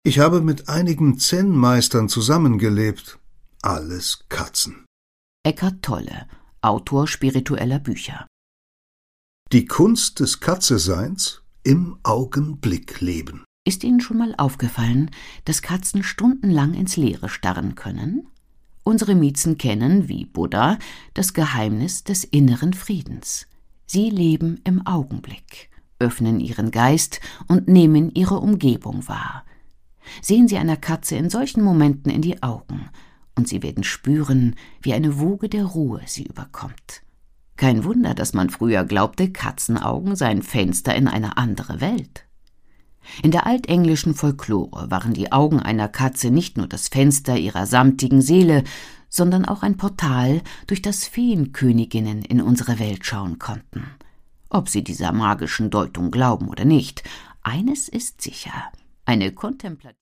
Ich habe mit einigen Zen-Meistern zusammengelebt. Alles Katzen. Eckhart Tolle, Autor spiritueller Bücher. Die Kunst des Katzeseins: im Augenblick leben. Ist Ihnen schon mal aufgefallen, dass Katzen stundenlang ins Leere starren können? Unsere Miezen kennen, wie Buddha, das Geheimnis des inneren Friedens. Sie leben im Augenblick, öffnen ihren Geist und nehmen ihre Umgebung wahr. Sehen Sie einer Katze in solchen Momenten in die Augen, und Sie werden spüren, wie eine Woge der Ruhe sie überkommt. Kein Wunder, dass man früher glaubte, Katzenaugen seien Fenster in eine andere Welt. In der altenglischen Folklore waren die Augen einer Katze nicht nur das Fenster ihrer samtigen Seele, sondern auch ein Portal, durch das Feenköniginnen in unsere Welt schauen konnten. Ob Sie dieser magischen Deutung glauben oder nicht, eines ist sicher: eine kontemplative